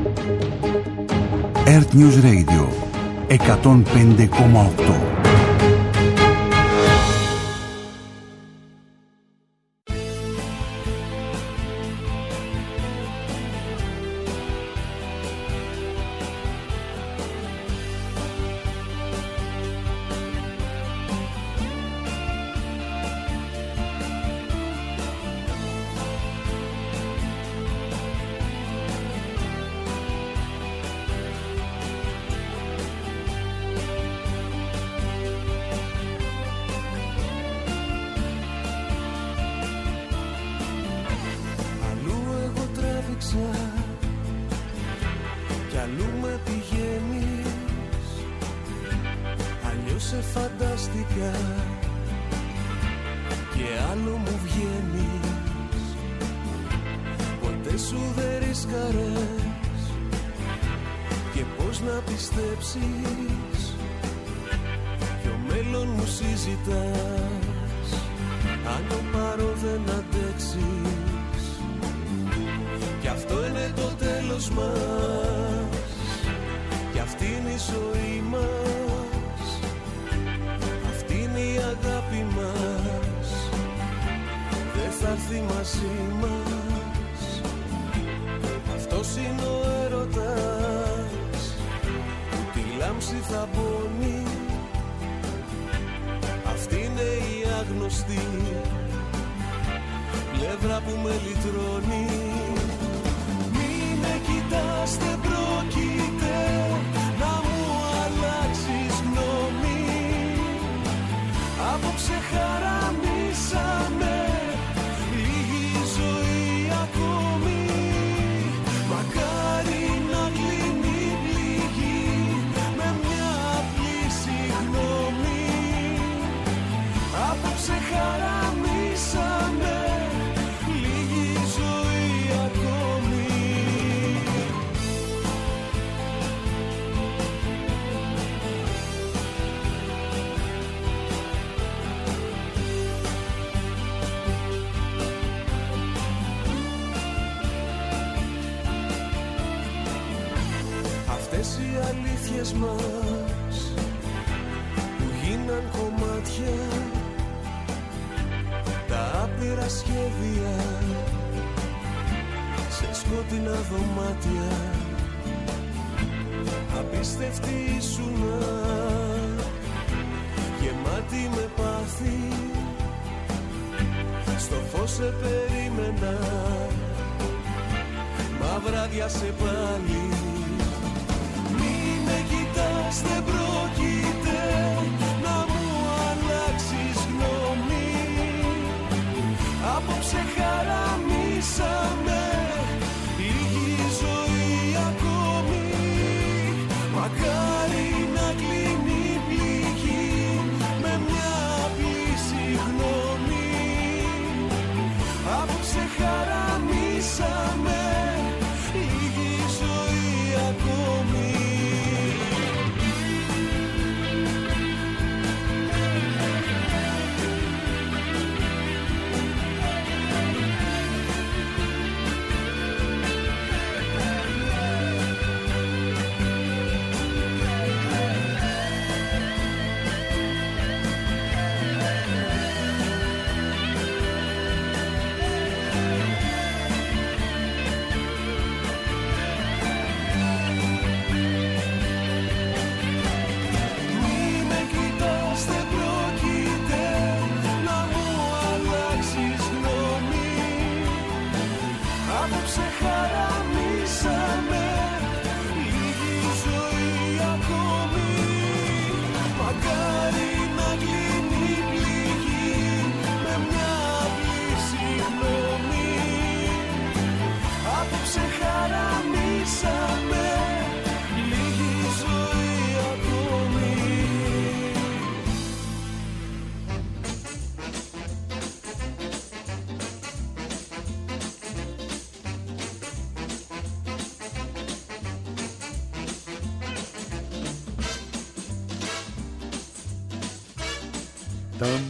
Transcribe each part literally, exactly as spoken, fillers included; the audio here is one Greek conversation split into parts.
Earth News Radio εκατόν πέντε κόμμα οκτώ. Ταμ,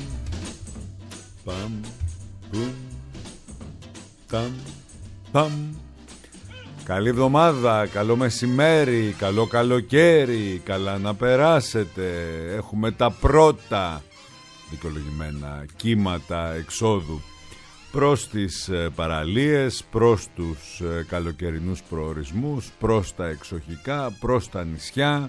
παμ, πουμ, ταμ, παμ. Καλή εβδομάδα, καλό μεσημέρι, καλό καλοκαίρι, καλά να περάσετε. Έχουμε τα πρώτα δικαιολογημένα κύματα εξόδου προς τις παραλίες, προς τους καλοκαιρινούς προορισμούς, προς τα εξοχικά, προς τα νησιά.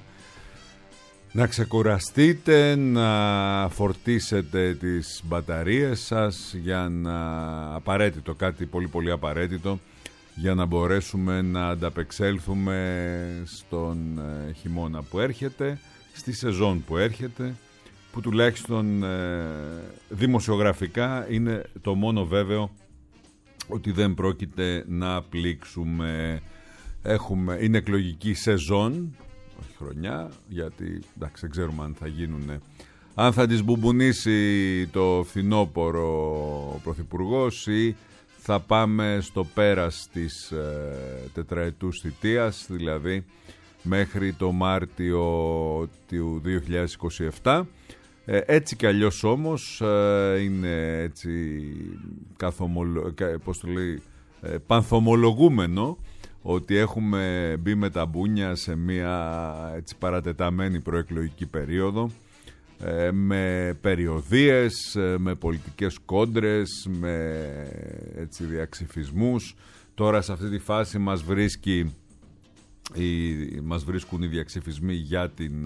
Να ξεκουραστείτε, να φορτίσετε τις μπαταρίες σας για να απαραίτητο, κάτι πολύ πολύ απαραίτητο, για να μπορέσουμε να ανταπεξέλθουμε στον χειμώνα που έρχεται, στη σεζόν που έρχεται, που τουλάχιστον ε, δημοσιογραφικά είναι το μόνο βέβαιο ότι δεν πρόκειται να πλήξουμε. Έχουμε, είναι εκλογική σεζόν, όχι χρονιά, γιατί εντάξει, δεν ξέρουμε αν θα γίνουν, αν θα τις μπουμπουνίσει το φθινόπωρο ο Πρωθυπουργός ή θα πάμε στο πέρας της ε, τετραετούς θητείας, δηλαδή μέχρι το Μάρτιο του δύο χιλιάδες είκοσι επτά. Ε, έτσι κι αλλιώς όμως ε, είναι έτσι καθομολο... πώς το λέει, ε, πανθομολογούμενο ότι έχουμε μπει με τα μπούνια σε μια έτσι παρατεταμένη προεκλογική περίοδο, ε, με περιοδίες, ε, με πολιτικές κόντρες, με έτσι διαξυφισμούς. Τώρα σε αυτή τη φάση μας βρίσκει οι, μας βρίσκουν οι διαξυφισμοί για την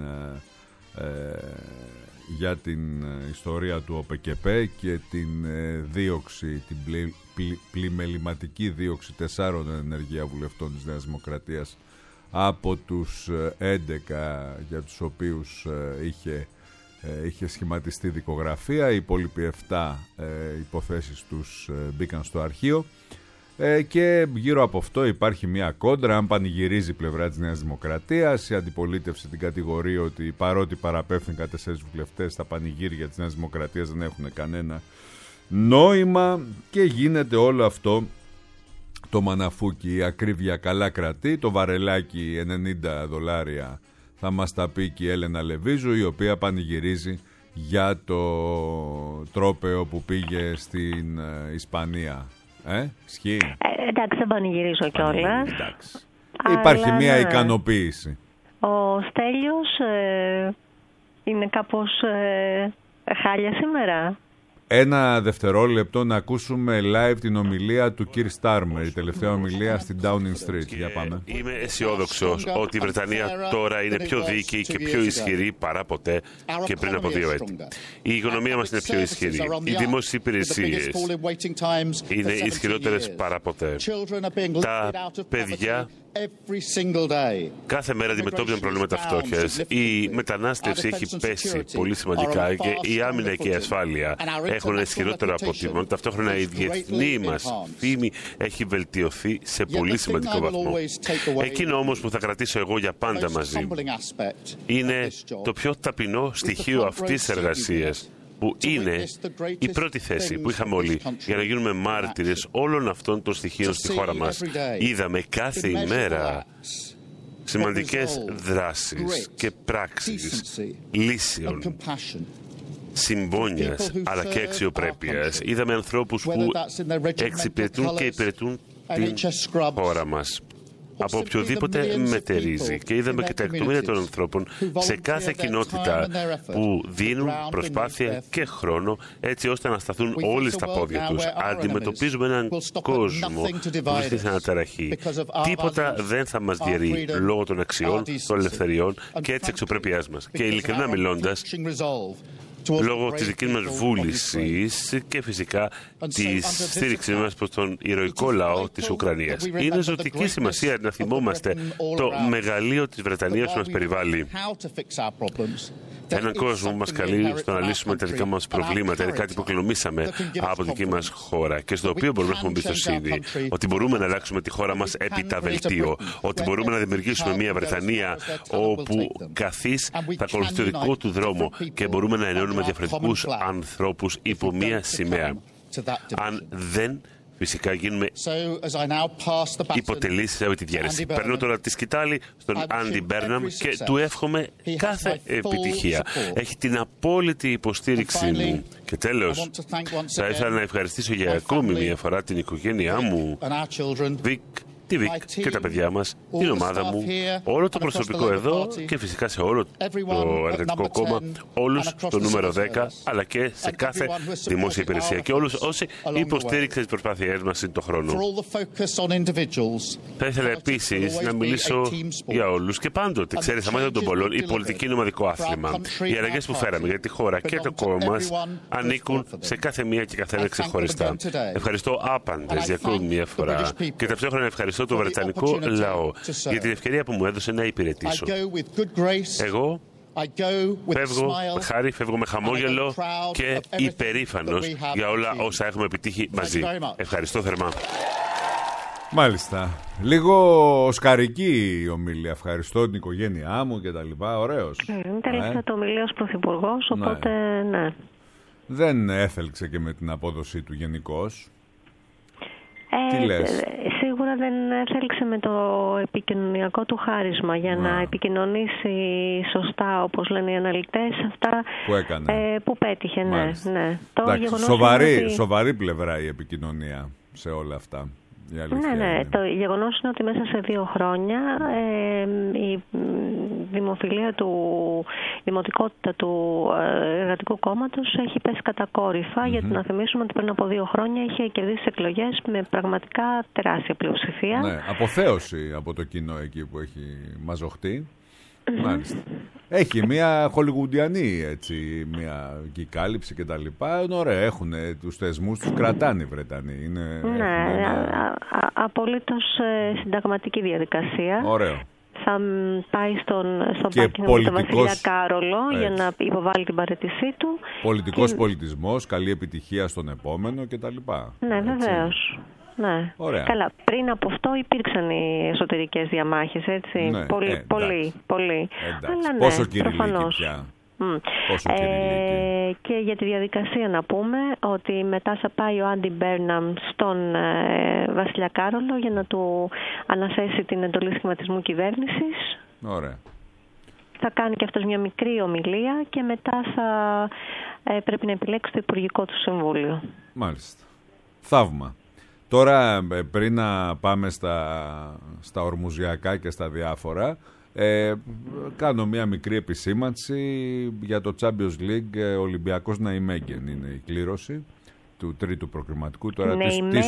ε, για την ιστορία του ΟΠΕΚΕΠΕ και την ε, δίωξη, την πλη, πλη, πλημεληματική δίωξη τεσσάρων ενεργεία βουλευτών της Νέας Δημοκρατίας από τους έντεκα για τους οποίους ε, είχε, ε, είχε σχηματιστεί δικογραφία. Οι υπόλοιποι επτά ε, υποθέσεις τους ε, μπήκαν στο αρχείο. Ε, και γύρω από αυτό υπάρχει μια κόντρα. Αν πανηγυρίζει η πλευρά της Νέας Δημοκρατίας, η αντιπολίτευση την κατηγορεί ότι παρότι παραπέφθηκαν τέσσερις βουλευτές, τα πανηγύρια της Νέας Δημοκρατίας δεν έχουν κανένα νόημα και γίνεται όλο αυτό το μαναφούκι. Η ακρίβεια καλά κρατεί, το βαρελάκι ενενήντα δολάρια θα μας τα πει και η Έλενα Λεβίζου, η οποία πανηγυρίζει για το τρόπαιο που πήγε στην ε, Ισπανία. Ε, ισχύει. Ε, εντάξει, δεν πανηγυρίζω κιόλας. Υπάρχει μια ναι. ικανοποίηση. Ο Στέλιος ε, είναι κάπως ε, χάλια σήμερα. Ένα δευτερόλεπτο να ακούσουμε live την ομιλία του Κιρ Στάρμερ, η τελευταία ομιλία στην Downing Street. Για πάμε. Είμαι αισιόδοξος ότι η Βρετανία τώρα είναι πιο δίκαιη και πιο ισχυρή παρά ποτέ και πριν από δύο έτη. Η οικονομία μας είναι πιο ισχυρή. Οι δημόσιες υπηρεσίες είναι ισχυρότερες παρά ποτέ. Τα παιδιά κάθε μέρα αντιμετώπιζαν προβλήματα φτώχειας. Η μετανάστευση έχει πέσει πολύ σημαντικά και η άμυνα και η ασφάλεια έχουν ένα ισχυρότερο αποτύπωμα. Ταυτόχρονα η διεθνή μας φήμη έχει βελτιωθεί σε πολύ σημαντικό βαθμό. Εκείνο όμως που θα κρατήσω εγώ για πάντα μαζί μου είναι το πιο ταπεινό στοιχείο αυτής της εργασίας, που είναι η πρώτη θέση που είχαμε όλοι για να γίνουμε μάρτυρες όλων αυτών των στοιχείων στη χώρα μας. Είδαμε κάθε ημέρα σημαντικές δράσεις και πράξεις λύσεων, συμπόνιας αλλά και αξιοπρέπειας. Είδαμε ανθρώπους που εξυπηρετούν και υπηρετούν την χώρα μας από οποιοδήποτε μετερίζει, και είδαμε και τα εκατομμύρια των ανθρώπων σε κάθε κοινότητα που δίνουν προσπάθεια και χρόνο έτσι ώστε να σταθούν όλοι στα πόδια τους. Αντιμετωπίζουμε έναν κόσμο που βρίσκεται σε αναταραχή. Τίποτα δεν θα μας διαιρεί λόγω των αξιών, των ελευθεριών και της αξιοπρέπειάς μας. Και ειλικρινά μιλώντας, λόγω της δικής μας βούλησης και φυσικά της στήριξης μας προς τον ηρωικό λαό της Ουκρανίας. Είναι ζωτική σημασία να θυμόμαστε το μεγαλείο της Βρετανίας που μας περιβάλλει. Έναν κόσμο που μας καλεί στο να λύσουμε τα δικά μας προβλήματα. Είναι κάτι που κληρονομήσαμε από δική μας χώρα και στο οποίο μπορούμε να έχουμε εμπιστοσύνη. Ότι μπορούμε να αλλάξουμε τη χώρα μας επί τα βελτίω. Ότι μπορούμε να δημιουργήσουμε μια Βρετανία όπου καθής θα ακολουθεί το δικό του δρόμο και μπορούμε να ενώνουμε διαφορετικούς ανθρώπους υπό μια σημαία. Αν δεν φυσικά γίνουμε υποτελείς από τη διαίρεση. Παίρνω τώρα τη σκητάλη στον Άντι Μπέρναμ και του εύχομαι κάθε επιτυχία. Έχει την απόλυτη υποστήριξη μου. Και τέλος, θα ήθελα να ευχαριστήσω για ακόμη μια φορά την οικογένειά μου, Βικ, τη Βικ και τα παιδιά μας, την ομάδα μου, όλο το προσωπικό εδώ και φυσικά σε όλο το Εργατικό Κόμμα, όλους στο νούμερο δέκα, αλλά και σε κάθε δημόσια υπηρεσία και όλους όσοι υποστήριξαν τις προσπάθειές μας σύν το χρόνο. Θα ήθελα επίσης να μιλήσω για όλους και πάντοτε, ξέρεις, στα μάτια των πολλών, η πολιτική είναι ομαδικό άθλημα. Οι αλλαγές που φέραμε για τη χώρα και το κόμμα μας ανήκουν σε κάθε μία και καθένα ξεχωριστά. Ευχαριστώ άπαντες για ακόμη μία φορά και ταυτόχρονα ευχαριστώ τον Βρετανικό λαό για την ευκαιρία που μου έδωσε να υπηρετήσω. Εγώ φεύγω με χάρη, φεύγω με χαμόγελο και υπερήφανος για όλα όσα έχουμε επιτύχει μαζί. Ευχαριστώ θερμά. Μάλιστα. Λίγο οσκαρική η ομιλία. Ευχαριστώ την οικογένειά μου και τα λοιπά. Ωραίος. Είναι τελευταία το ομιλία ως πρωθυπουργός, οπότε ναι. ναι. Δεν έθελξε και με την απόδοσή του γενικώς. Ε, Τι λες? Σίγουρα δεν θέλησε με το επικοινωνιακό του χάρισμα για να, να επικοινωνήσει σωστά, όπως λένε οι αναλυτές, αυτά που, έκανε. Ε, που πέτυχε. Ναι, ναι. Το Εντάξει, σοβαρή, ότι... σοβαρή πλευρά η επικοινωνία σε όλα αυτά. Ναι, ναι. Είναι. Το γεγονός είναι ότι μέσα σε δύο χρόνια ε, η δημοφιλία του, η δημοτικότητα του Εργατικού Κόμματος έχει πέσει κατακόρυφα, mm-hmm. γιατί να θυμίσουμε ότι πριν από δύο χρόνια είχε κερδίσει εκλογές με πραγματικά τεράστια πλειοψηφία. Ναι, αποθέωση από το κοινό εκεί που έχει μαζοχτεί. Mm-hmm. Μάλιστα. Έχει μια χολιγουντιανή έτσι, μια κάλυψη και τα λοιπά. Είναι ωραία, έχουν τους θεσμούς, τους κρατάνε οι Βρετανοί. Είναι, ναι, ένα... απολύτως συνταγματική διαδικασία. Ωραίο. Θα πάει στον, στον πάρκινγκ με τον Βασιλιά Κάρολο έτσι. Για να υποβάλει την παραιτησή του. Πολιτικός και... πολιτισμός, καλή επιτυχία στον επόμενο κτλ. Ναι, βεβαίως. Ναι. Ωραία. Καλά, πριν από αυτό υπήρξαν οι εσωτερικές διαμάχες, έτσι. Ναι, πολύ, ε, πολύ, πολύ. Αλλά ναι, πόσο κυριλίκη πια. Mm. Πόσο ε, και για τη διαδικασία να πούμε ότι μετά θα πάει ο Άντι Μπέρναμ στον ε, Βασιλιά Κάρολο για να του αναθέσει την εντολή σχηματισμού κυβέρνησης. Ωραία. Θα κάνει και αυτός μια μικρή ομιλία και μετά θα ε, πρέπει να επιλέξει το Υπουργικό του Συμβούλιο. Μάλιστα. Θαύμα. Τώρα πριν να πάμε στα, στα ορμουζιακά και στα διάφορα, ε, κάνω μια μικρή επισήμανση για το Champions League. Ολυμπιακός Ναϊμέγγεν είναι η κλήρωση του τρίτου προκριματικού. Τώρα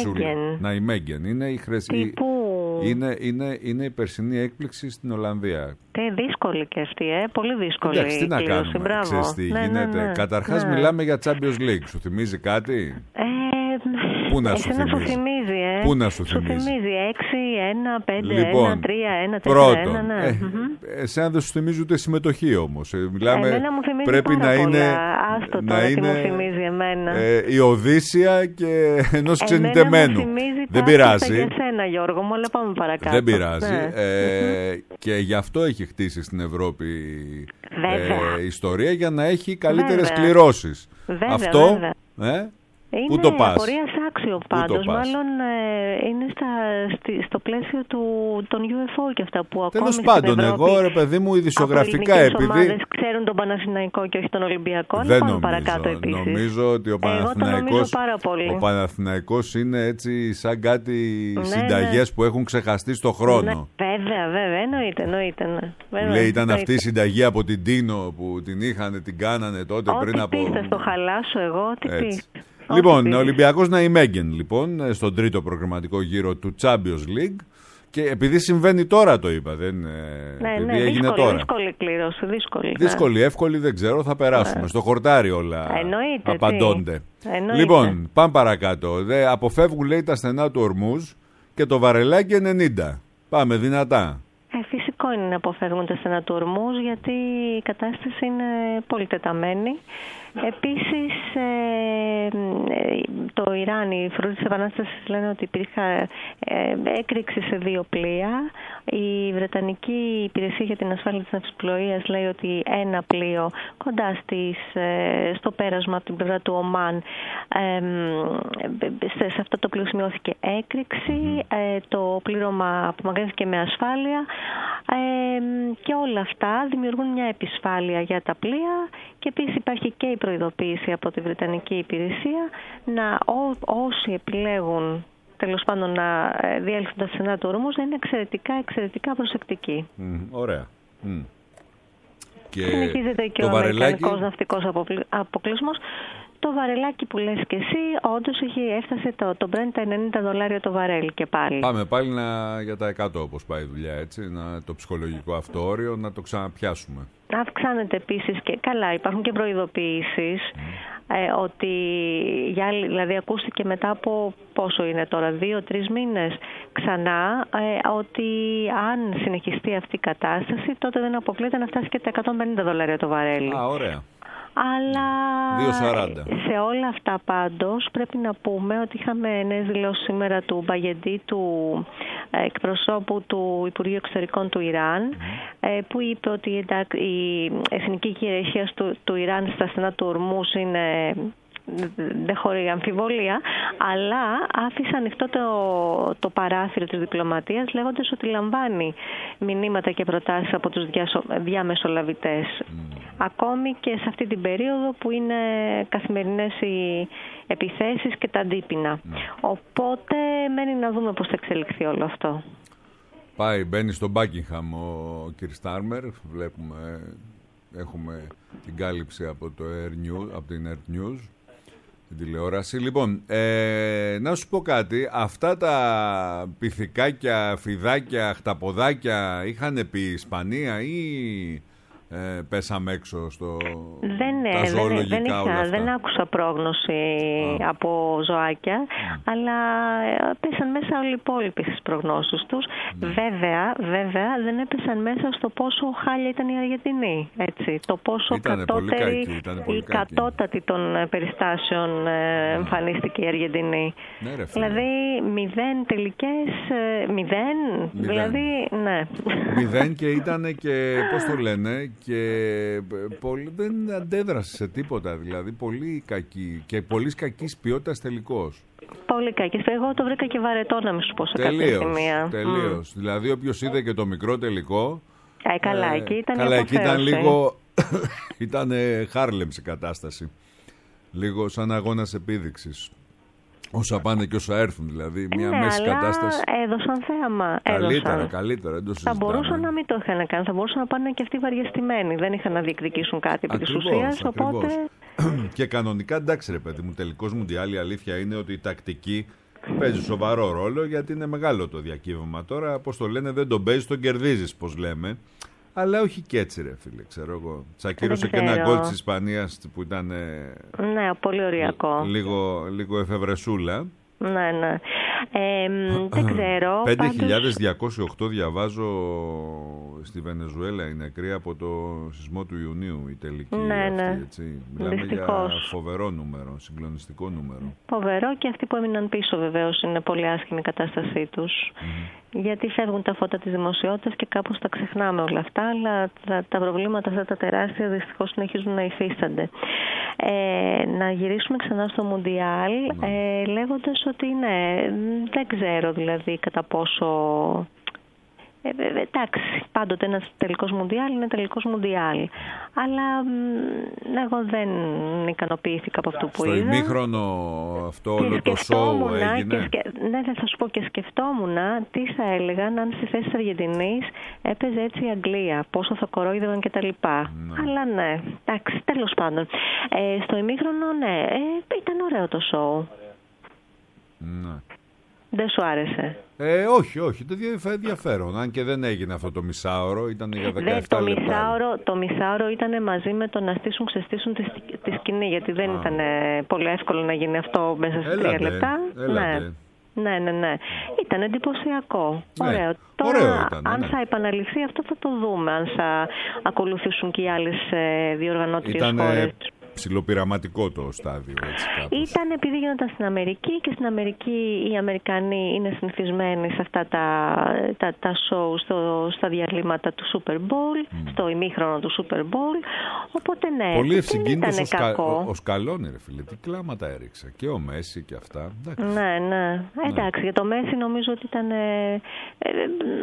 Ναϊμέγγεν είναι η χρέση. Είναι, είναι, είναι η περσινή έκπληξη στην Ολλανδία. Τι δύσκολη και αυτή, ε? Πολύ δύσκολη. Εντάξει, τι να κάνουμε, ξέρεις τι ναι, γίνεται. Ναι, ναι. Καταρχάς ναι. μιλάμε για Champions League. Σου θυμίζει κάτι? Ε, Πού να σου θυμίζει? Σου θυμίζει, ε? Πού να σου θυμίζει? Σου θυμίζει έξι, ένα, πέντε, λοιπόν, ένα, τρία, ένα, τέσσερα, ένα, ναι. Ε, mm-hmm. Εσένα δεν σου θυμίζει ούτε συμμετοχή όμως. Ε, μιλάμε, εμένα μου θυμίζει πρέπει πάρα να είναι, Άστο να τώρα είναι, τι μου θυμίζει εμένα. Ε, η Οδύσσια και ενός ξενιτεμένου. Δεν πειράζει. Για σένα, Γιώργο μου, αλλά πάμε παρακάτω. Δεν πειράζει. Ναι. Ε, mm-hmm. Και γι' αυτό έχει χτίσει στην Ευρώπη ε, ιστορία, για να έχει καλύτερες κληρώσεις. Βέβαια, αυτό, βέβαια. Ε, είναι πού το πας? απορίας άξιο πάντως. Μάλλον ε, είναι στα, στη, στο πλαίσιο του, των γιου εφ ο και αυτά που ακόμη τέλος πάντων, εγώ ρε παιδί μου ειδησιογραφικά επειδή. Οι ομάδες ξέρουν τον Παναθηναϊκό και όχι τον Ολυμπιακό. Δεν πάμε νομίζω. παρακάτω επίσης. Νομίζω ότι ο Παναθηναϊκός, ο Παναθηναϊκός είναι έτσι σαν κάτι ναι, συνταγές ναι. που έχουν ξεχαστεί στο χρόνο. Ναι, βέβαια, βέβαια, εννοείται. εννοείται ναι. βέβαια, λέει ήταν εννοείται. αυτή η συνταγή από την Τίνο που την είχαν, την κάνανε τότε ό, πριν από. Τι πίστες, το χαλάσω εγώ, τι πίστες. Λοιπόν, ο Ολυμπιακός Ναϊμέγγεν λοιπόν στον τρίτο προγραμματικό γύρο του Champions League. Και επειδή συμβαίνει τώρα το είπα, δεν, ναι, επειδή ναι, έγινε δύσκολη, τώρα. Δύσκολη κλήρωση, δύσκολη. Δύσκολη, ναι. εύκολη δεν ξέρω, θα περάσουμε. Ναι. Στο χορτάρι όλα εννοείται, απαντώνται. Εννοείται. Λοιπόν, πάμε παρακάτω. Δε, αποφεύγουν λέει τα στενά του Ορμούζ και το βαρελάκι ενενήντα. Πάμε δυνατά. Ε, φυσικό είναι να αποφεύγουν τα στενά του Ορμούζ, γιατί η κατάσταση είναι πολύ τεταμένη. Επίσης, ε, το Ιράν, οι φρουροί της Επανάστασης λένε ότι υπήρχε ε, έκρηξη σε δύο πλοία. Η Βρετανική Υπηρεσία για την Ασφάλεια της Ναυσιπλοείας λέει ότι ένα πλοίο κοντά στις, ε, στο πέρασμα από την πλευρά του Ομάν, ε, σε, σε αυτό το πλοίο σημειώθηκε έκρηξη. Ε, το πλήρωμα απομακρύνθηκε με ασφάλεια ε, και όλα αυτά δημιουργούν μια επισφάλεια για τα πλοία. Και επίσης υπάρχει και η προειδοποίηση από τη Βρετανική Υπηρεσία να ό, όσοι επιλέγουν τέλος πάντων να διέλθουν τα στενά του ορμούς, να είναι εξαιρετικά, εξαιρετικά προσεκτικοί. Mm, ωραία. Mm. Και συνεχίζεται και ο αμερικανικός ναυτικός αποκλεισμός. Το βαρελάκι που λες και εσύ, όντως έχει έφτασε το, το Brent τα ενενήντα δολάρια το βαρέλ και πάλι. Πάμε πάλι να, για τα εκατό όπως πάει η δουλειά, έτσι, να, το ψυχολογικό αυτό όριο να το ξαναπιάσουμε. Αυξάνεται επίσης και καλά, υπάρχουν και προειδοποιήσεις mm. ε, ότι, για, δηλαδή ακούστηκε μετά από πόσο είναι τώρα, δύο-τρεις μήνες ξανά, ε, ότι αν συνεχιστεί αυτή η κατάσταση, τότε δεν αποκλείεται να φτάσει και τα εκατόν πενήντα δολάρια το βαρέλι. Α, ωραία. Αλλά δύο σαράντα. Σε όλα αυτά πάντως πρέπει να πούμε ότι είχαμε νέες δηλώσεις σήμερα του Μπαγεντή, του εκπροσώπου του Υπουργείου Εξωτερικών του Ιράν, mm. που είπε ότι η εθνική κυριαρχία του, του Ιράν στα στενά του Ορμούς είναι, δεν χωρεί αμφιβολία, αλλά άφησε ανοιχτό το, το παράθυρο της διπλωματίας, λέγοντας ότι λαμβάνει μηνύματα και προτάσεις από τους διασο, διαμεσολαβητές. Mm. Ακόμη και σε αυτή την περίοδο που είναι καθημερινές οι επιθέσεις και τα αντίπεινα. Mm. Οπότε μένει να δούμε πώς θα εξελιχθεί όλο αυτό. Πάει, μπαίνει στο Buckingham ο κ. Στάρμερ, βλέπουμε, έχουμε την κάλυψη από, το Air News, από την Air News, την τηλεόραση. Λοιπόν, ε, να σου πω κάτι, αυτά τα πυθικάκια, φιδάκια, χταποδάκια είχαν πει η Ισπανία ή ε, πέσαμε έξω στο δεν, τα ζωολογικά δεν, δεν, είχα, όλα αυτά? Δεν άκουσα πρόγνωση ah. από ζωάκια, mm. αλλά πέσαν μέσα όλοι οι υπόλοιποι στις προγνώσεις τους. Mm. Βέβαια, βέβαια δεν έπεσαν μέσα στο πόσο χάλια ήταν η Αργεντινή. Έτσι. Το πόσο ήτανε κατώτερη ή κατώτατη των περιστάσεων mm. εμφανίστηκε η Αργεντινή. Ναι, ρε, δηλαδή μηδέν τελικές, μηδέν, μηδέν. δηλαδή ναι. Μηδέν και ήταν και, πώς το λένε, και πολύ, δεν αντέδρασε σε τίποτα, δηλαδή πολύ κακή και πολύ κακής ποιότητας τελικός. Πολύ κακή. Εγώ το βρήκα και βαρετό να μην σου πω σε κάποια σημεία. Τελείως. Mm. Δηλαδή όποιος είδε και το μικρό τελικό, ε, καλά, εκεί ήταν, καλά, εκεί ήταν λίγο ήταν Χάρλεμ σε κατάσταση, λίγο σαν αγώνας επίδειξης. Όσα πάνε και όσα έρθουν, δηλαδή μια ναι, μέση αλλά κατάσταση. Έδωσαν θέαμα. Καλύτερα, έδωσαν. καλύτερα. Δεν το θα μπορούσαν να μην το είχαν κάνει. Θα μπορούσαν να πάνε και αυτοί βαριεστημένοι. Δεν είχαν να διεκδικήσουν κάτι επί της ουσίας. Οπότε... και κανονικά, εντάξει, ρε παιδί μου, τελικός μουντιάλ, η αλήθεια είναι ότι η τακτική παίζει σοβαρό ρόλο, γιατί είναι μεγάλο το διακύβευμα. Τώρα, πώς το λένε, δεν τον παίζει, τον κερδίζεις, πώς λέμε. Αλλά όχι και έτσι, ρε φίλε, ξέρω εγώ. Τσακύρωσε και ένα γκολ της Ισπανίας που ήταν. Ναι, πολύ ωριακό. Λίγο, λίγο εφευρεσούλα. Ναι, ναι. Ε, δεν ξέρω. πέντε χιλιάδες διακόσιοι οκτώ διαβάζω στη Βενεζουέλα οι νεκροί από το σεισμό του Ιουνίου, η τελική ναι, αυτή, ναι. έτσι. Μιλάμε Δυστυχώς. για φοβερό νούμερο, συγκλονιστικό νούμερο. Φοβερό, και αυτοί που έμειναν πίσω βεβαίως είναι πολύ άσχημη η κατάστασή τους. Mm-hmm. Γιατί φεύγουν τα φώτα της δημοσιότητας και κάπως τα ξεχνάμε όλα αυτά, αλλά τα, τα προβλήματα αυτά τα τεράστια δυστυχώς συνεχίζουν να υφίστανται. Ε, να γυρίσουμε ξανά στο Μουντιάλ, mm. ε, λέγοντας ότι ναι, δεν ξέρω δηλαδή κατά πόσο... Ε, ε, εντάξει, πάντοτε ένας τελικός Μουντιάλ είναι τελικός Μουντιάλ. Αλλά μ, εγώ δεν ικανοποιήθηκα από αυτό που στο είδα. Στο ημίχρονο αυτό όλο το σοου έγινε. Και σκε... Ναι, θα σου πω, και σκεφτόμουν τι θα έλεγαν αν στη θέση της Αργεντινής έπαιζε έτσι η Αγγλία. Πόσο θα κορόιδευαν κτλ. Ναι. Αλλά ναι, εντάξει, τέλος πάντων. Ε, στο ημίχρονο, ναι, ε, ήταν ωραίο το σοου. Ναι. Δεν σου άρεσε? Ε, όχι, όχι, το ενδιαφέρον. Αν και δεν έγινε αυτό το μισάωρο, ήταν για δεκαεπτά λεπτά. Το μισάωρο, το μισάωρο ήταν μαζί με το να στήσουν, ξεστήσουν τη, τη σκηνή, γιατί δεν Α. ήταν πολύ εύκολο να γίνει αυτό μέσα σε τρία λεπτά. Έλατε. Ναι, ναι, ναι, ναι. Ήταν εντυπωσιακό. Ναι. Ωραίο. Τώρα, Ωραίο ήταν, αν ναι. θα επαναληφθεί αυτό θα το δούμε, αν θα ακολουθήσουν και οι άλλες διοργανώτριες Ήτανε... χώρες. Ψιλοπειραματικό το στάδιο, έτσι κάπως. Ήταν επειδή γίνονταν στην Αμερική, και στην Αμερική οι Αμερικανοί είναι συνηθισμένοι σε αυτά τα, τα, τα show στο, στα διαλύματα του Super Bowl, mm. στο ημίχρονο του Super Bowl. Οπότε ναι, πολύ δεν ήταν ο, σκα, κακό. ο, ο Σκαλόνι, ρε φίλε, τι κλάματα έριξε. Και ο Μέση και αυτά. Εντάξει. Ναι, ναι. Εντάξει, ναι. Για το Μέση νομίζω ότι ήταν ε, ε,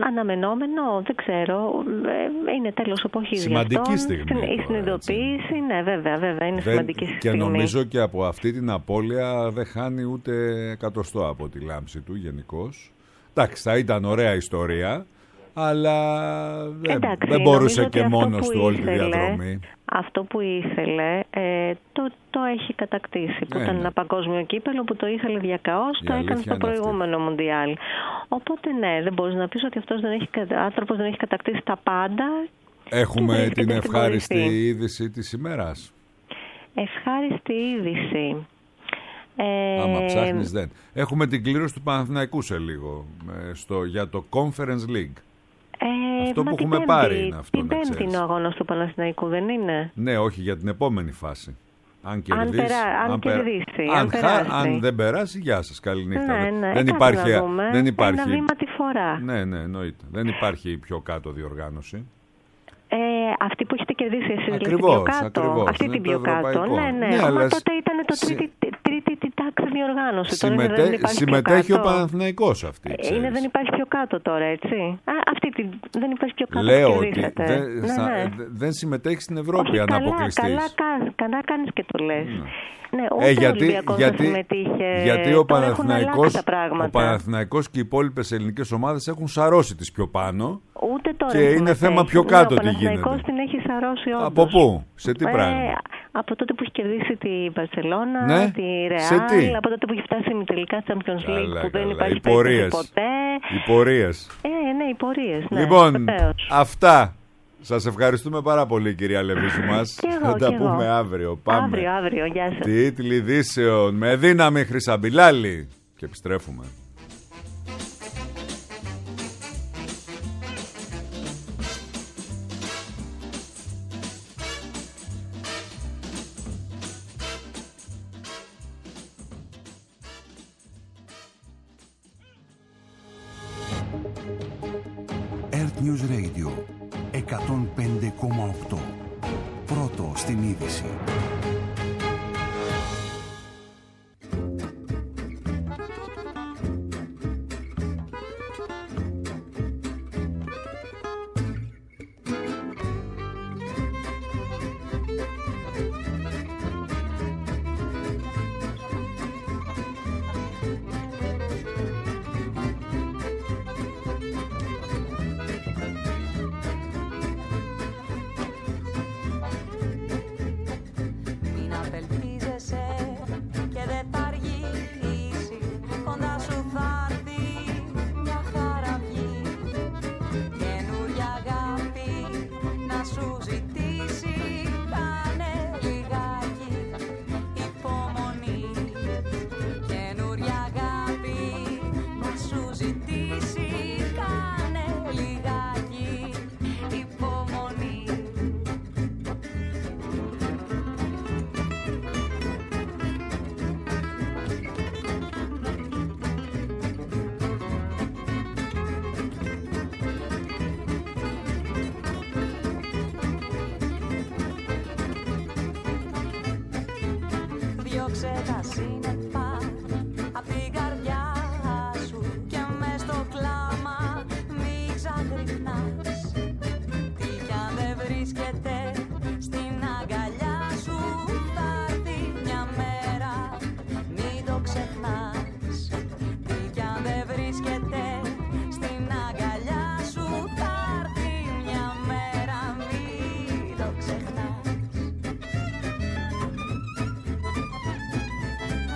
αναμενόμενο, δεν ξέρω. Είναι τέλος εποχής. Σημαντική στιγμή. Η συνειδητοποίηση, ναι, βέβαια, βέβαια, είναι δεν, σημαντική και στιγμή. Και νομίζω και από αυτή την απώλεια δεν χάνει ούτε εκατοστό από τη λάμψη του γενικώς. Εντάξει, θα ήταν ωραία ιστορία, αλλά δεν, Εντάξει, δεν μπορούσε και μόνος του όλη τη διαδρομή. Αυτό που ήθελε ε, το, το έχει κατακτήσει. Που ναι, ήταν ναι. ένα παγκόσμιο κύπελο που το ήθελε διακαώς, το έκανε στο προηγούμενο αυτή. Μουντιάλ. Οπότε ναι, δεν μπορείς να πεις ότι αυτός δεν έχει, άνθρωπος δεν έχει κατακτήσει τα πάντα. Έχουμε την ευχάριστη είδηση της ημέρας. Ευχάριστη είδηση. Ε... Άμα ψάχνεις δεν. Έχουμε την κλήρωση του Παναθηναϊκού σε λίγο στο, για το Conference League. Ε, αυτό που έχουμε πέμπτη, πάρει είναι αυτό. Την Πέμπτη είναι ο αγώνας του Παναθηναϊκού, δεν είναι? Ναι, όχι, για την επόμενη φάση. Αν κερδίσει. Αν, περά, αν, αν, κερδίσει, αν, αν, περάσει. αν δεν περάσει, γεια σας, καληνύχτα. Ναι, ναι, δεν, υπάρχει, δεν υπάρχει. Ένα βήμα τη φορά. Ναι, ναι, εννοείται. Δεν υπάρχει πιο κάτω διοργάνωση. Ε, αυτή που έχετε κερδίσει εσείς, ακριβώς, πιο κάτω. Ακριβώς, αυτή την πιο κάτω. Ναι, ναι. ναι, αλλά αλλά τότε ήταν το τρίτη, τρίτη, τρίτη τάξη διοργάνωση. Συμμετέ... Τώρα δεν συμμετέχει ο Παναθηναϊκός αυτή. Ε, είναι, δεν υπάρχει πιο κάτω τώρα, έτσι. Α, αυτή τη, δεν υπάρχει πιο κάτω. Λέω ότι δεν, ναι, θα, ναι. δεν συμμετέχει στην Ευρώπη. Όχι, αν καλά, αποκλειστείς. Καλά, καλά, καλά κάνεις και το λες. Ναι. Ναι, ε, γιατί, γιατί, γιατί ο, Παναθηναϊκός, ο Παναθηναϊκός και οι υπόλοιπες ελληνικές ομάδες έχουν σαρώσει τις πιο πάνω. Ούτε τώρα και είναι θέμα πιο κάτω ναι, τι γίνεται. Ο Παναθηναϊκός την έχει σαρώσει όντως. Από πού, σε τι ε, πράγμα? Από τότε που έχει κερδίσει τη Μπαρσελόνα, ναι? τη Ρεάλ, από τότε που έχει φτάσει με τελικά Champions League, καλά, που δεν υπάρχει περίπτωση ποτέ. Οι πορείες. Ε, ναι, οι πορείες. Ναι, λοιπόν, αυτά. Σας ευχαριστούμε πάρα πολύ, κυρία Λεβίζου μας. Θα τα πούμε εγώ. αύριο. Πάμε. Αύριο, αύριο. Γεια σας. Τίτλοι ειδήσεων με δύναμη Χρυσαμπιλάλη. Και επιστρέφουμε. Earth News Radio εκατόν πέντε κόμμα οκτώ. Πρώτο στην είδηση. Διώξε τα σύννεφα απ' την καρδιά σου και μες στο κλάμα μη ξαγρυπνάς. Τι κι αν δεν βρίσκεται στην αγκαλιά σου θα έρθει μια μέρα, μην το ξεχνάς. Τι κι αν δεν βρίσκεται στην αγκαλιά σου θα έρθει μια μέρα, μην το ξεχνάς.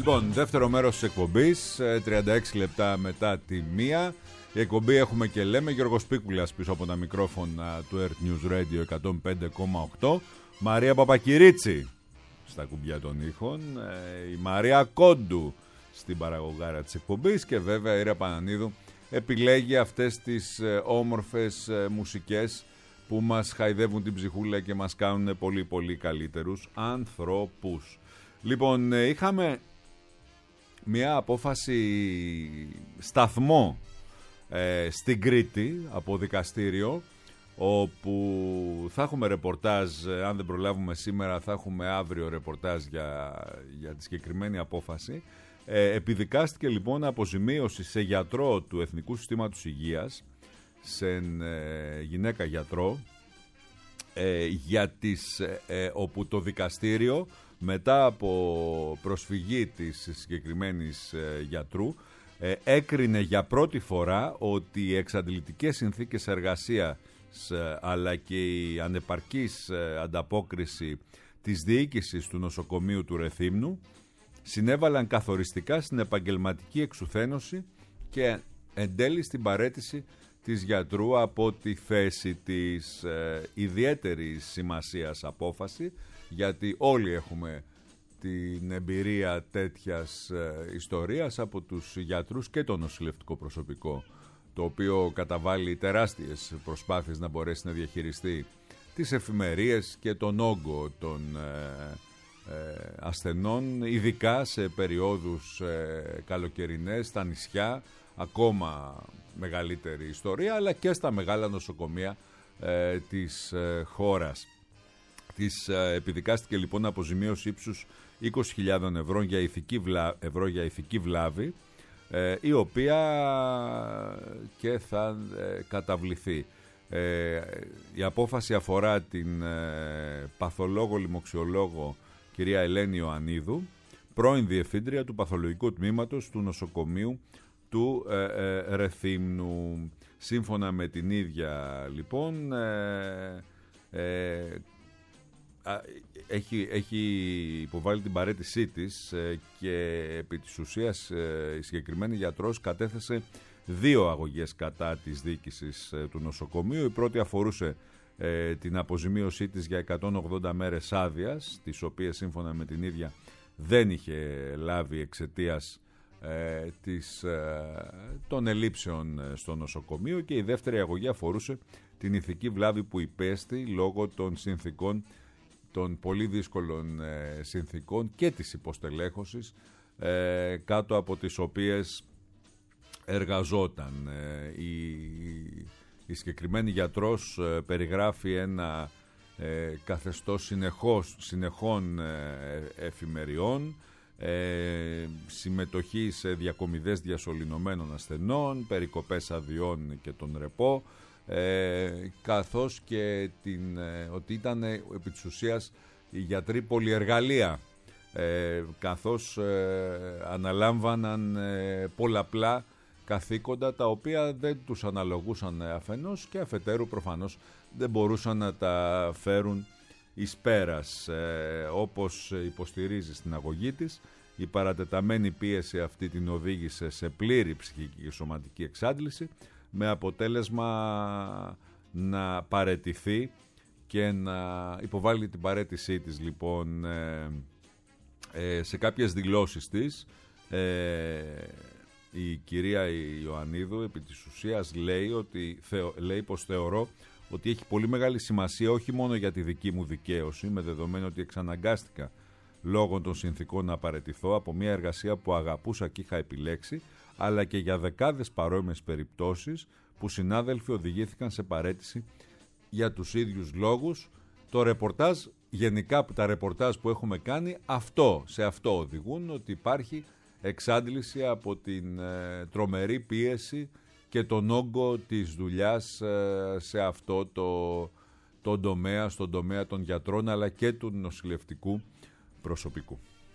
Λοιπόν, δεύτερο μέρος της εκπομπής, τριάντα έξι λεπτά μετά τη μία. Η εκπομπή έχουμε και λέμε, Γιώργος Πίκουλας πίσω από τα μικρόφωνα του Earth News Radio εκατόν πέντε κόμμα οκτώ. Μαρία Παπακυρίτσι στα κουμπιά των ήχων, η Μαρία Κόντου στην παραγωγάρα της εκπομπής και βέβαια η Ρα Πανανίδου επιλέγει αυτές τις όμορφες μουσικές που μας χαϊδεύουν την ψυχούλα και μας κάνουν πολύ πολύ καλύτερους ανθρώπους. Λοιπόν, είχαμε μια απόφαση σταθμό ε, στην Κρήτη από δικαστήριο, όπου θα έχουμε ρεπορτάζ, αν δεν προλάβουμε σήμερα θα έχουμε αύριο ρεπορτάζ για, για τη συγκεκριμένη απόφαση. Ε, επιδικάστηκε λοιπόν αποζημίωση σε γιατρό του Εθνικού Συστήματος Υγείας, σε ε, γυναίκα γιατρό, ε, για τις, ε, όπου το δικαστήριο μετά από προσφυγή της συγκεκριμένης ε, γιατρού ε, έκρινε για πρώτη φορά ότι οι εξαντλητικές συνθήκες εργασίας ε, αλλά και η ανεπαρκής ε, ανταπόκριση της διοίκησης του νοσοκομείου του Ρεθύμνου συνέβαλαν καθοριστικά στην επαγγελματική εξουθένωση και εν τέλει στην παραίτηση της γιατρού από τη θέση της. Ε, ιδιαίτερης σημασίας απόφαση, γιατί όλοι έχουμε την εμπειρία τέτοιας ε, ιστορίας από τους γιατρούς και το νοσηλευτικό προσωπικό, το οποίο καταβάλει τεράστιες προσπάθειες να μπορέσει να διαχειριστεί τις εφημερίες και τον όγκο των ε, ε, ασθενών, ειδικά σε περιόδους ε, καλοκαιρινές, στα νησιά, ακόμα μεγαλύτερη ιστορία, αλλά και στα μεγάλα νοσοκομεία ε, της ε, χώρας. Της ε, επιδικάστηκε λοιπόν αποζημίωση ύψους είκοσι χιλιάδες ευρώ για ηθική, βλά, ευρώ για ηθική βλάβη, ε, η οποία και θα ε, καταβληθεί. Ε, η απόφαση αφορά την ε, παθολόγο λοιμοξιολόγο κυρία Ελένη Ιωαννίδου, πρώην διευθύντρια του παθολογικού τμήματος του νοσοκομείου του ε, ε, Ρεθύμνου. Σύμφωνα με την ίδια λοιπόν ε, ε, α, έχει, έχει υποβάλει την παραίτησή της ε, και επί της ουσίας ε, η συγκεκριμένη γιατρός κατέθεσε δύο αγωγές κατά της διοίκησης ε, του νοσοκομείου. Η πρώτη αφορούσε ε, την αποζημίωσή της για εκατόν ογδόντα μέρες άδειας, τις οποίες σύμφωνα με την ίδια δεν είχε λάβει εξαιτίας Ε, της, ε, των ελλείψεων στο νοσοκομείο, και η δεύτερη αγωγή αφορούσε την ηθική βλάβη που υπέστη λόγω των συνθήκων, των πολύ δύσκολων ε, συνθήκων και της υποστελέχωσης ε, κάτω από τις οποίες εργαζόταν. Ε, η, η συγκεκριμένη γιατρός ε, περιγράφει ένα ε, καθεστώς συνεχώς, συνεχών ε, εφημεριών, Ε, συμμετοχή σε διακομιδές διασωληνωμένων ασθενών, περικοπές αδειών και τον ρεπό, ε, καθώς και την, ε, ότι ήταν επί της ουσίας οι γιατροί πολυεργαλεία, ε, καθώς ε, αναλάμβαναν ε, πολλαπλά καθήκοντα τα οποία δεν τους αναλογούσαν αφενός, και αφετέρου προφανώς δεν μπορούσαν να τα φέρουν εις πέρας. Ε, όπως υποστηρίζει στην αγωγή της, η παρατεταμένη πίεση αυτή την οδήγησε σε πλήρη ψυχική και σωματική εξάντληση, με αποτέλεσμα να παραιτηθεί και να υποβάλει την παραίτησή της λοιπόν ε, ε, σε κάποιες δηλώσεις της. ε, η κυρία Ιωαννίδου επί της ουσίας λέει, ότι, θεω, λέει πως θεωρώ ότι έχει πολύ μεγάλη σημασία όχι μόνο για τη δική μου δικαίωση, με δεδομένο ότι εξαναγκάστηκα λόγω των συνθήκων να παραιτηθώ από μια εργασία που αγαπούσα και είχα επιλέξει, αλλά και για δεκάδες παρόμοιες περιπτώσεις που συνάδελφοι οδηγήθηκαν σε παραίτηση για τους ίδιους λόγους. Το ρεπορτάζ, γενικά τα ρεπορτάζ που έχουμε κάνει, αυτό, σε αυτό οδηγούν, ότι υπάρχει εξάντληση από την ε, τρομερή πίεση και τον όγκο της δουλειάς ε, σε αυτό το, το τομέα, στον τομέα των γιατρών αλλά και του νοσηλευτικού προσωπικού.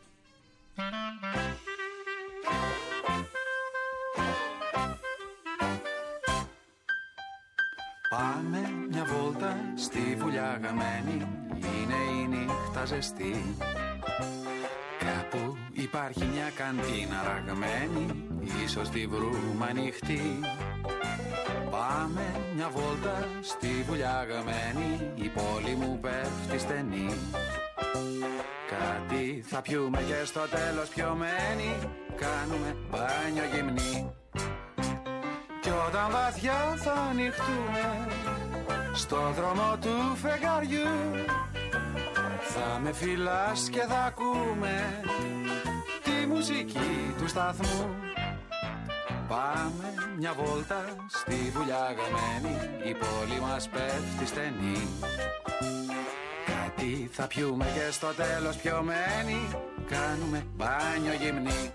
Πάμε μια βόλτα στη βουλιά γαμμένη, είναι η νύχτα ζεστή. Κάπου υπάρχει μια καντίνα ραγμένη, ίσως τη βρούμε ανοιχτή. Πάμε μια βόλτα στη βουλιαγμένη, η πόλη μου πέφτει στενή. Κάτι θα πιούμε και στο τέλος πιωμένοι, κάνουμε μπάνιο γυμνή. Κι όταν βαθιά θα ανοιχτούμε στο δρόμο του φεγγαριού, θα με φυλάς και θα ακούμε τη μουσική του σταθμού. Πάμε μια βόλτα στη βουλιαγμένη, η πόλη μας πέφτει στενή. Κάτι θα πιούμε και στο τέλος πιωμένοι, κάνουμε μπάνιο γυμνή.